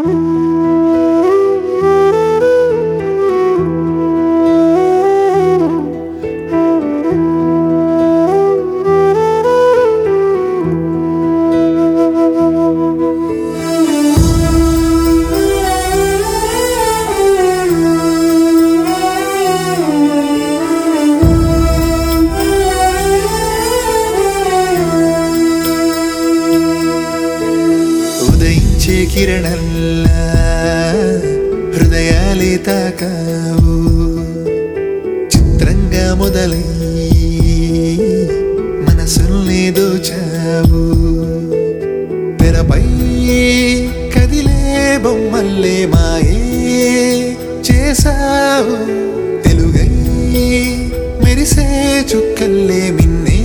కిరణల్లా హృదయాలే తాకావు చిత్రంగా మొదలై మనసుల్ని దోచావు తెరపై కదిలే బొమ్మల్లే మాయే చేసావు తెలుగై మెరిసే చుక్కల్లే మిన్నే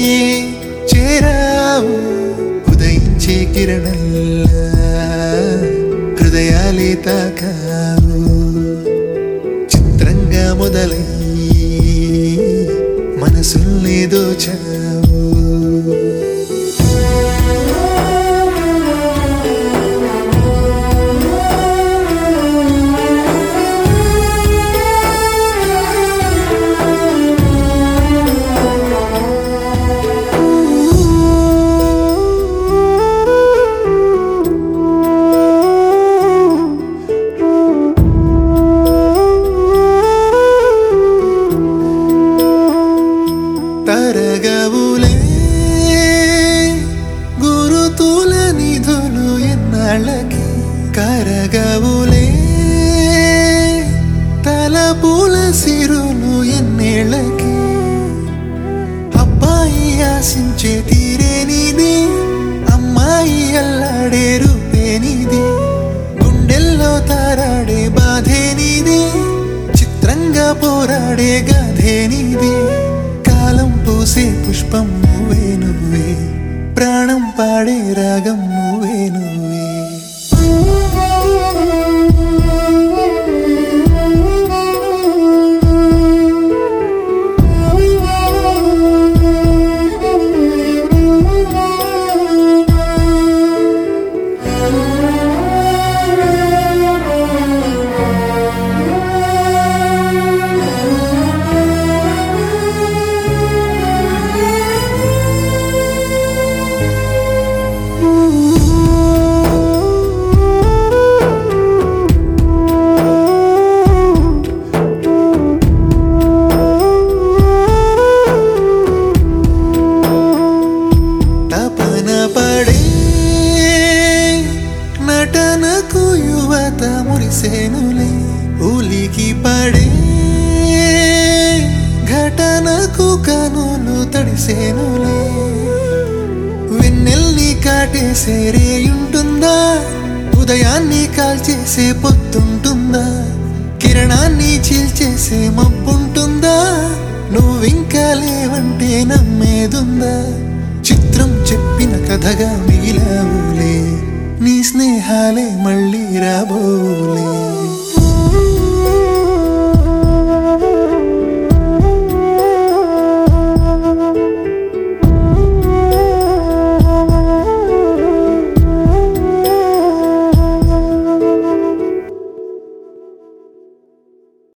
చేరావు ఉదయించే కిరణల్లా హృదయాలే తాకావు చిత్రంగా మొదలై మనసుల్ని దోచావు తరగవులే గురుతుల నిధులు ఎన్నాళ్ళకి కరగవులే తలపుల సిరులు ఎన్నేళ్ళకి అబ్బాయి ఆశించే తీరేనిది అమ్మాయి అల్లాడే రూపేనిది గుండెల్లో తారాడే బాధేనిది చిత్రంగా పోరాడే గాధేనిది కాలం పూసే పుష్పం నువ్వే నువ్వే ప్రాణం పాడే రాగం నువ్వే నువ్వే నటనకు యువత మురిసేనులే ఉలికి పడే ఘటనకు కనులు తడిసేనులే వెన్నెల్ని కాటేసే రేయుంటుందా ఉదయాన్ని కాల్చేసే పొద్దుంటుందా కిరణాన్ని చీల్చేసే మబ్బుంటుందా నువ్వింకా లేవంటే నమ్మేదుందా చిత్రం చెప్పిన కథగా మిగిలావులే నీ స్నేహాలే మళ్ళీ రాబోలే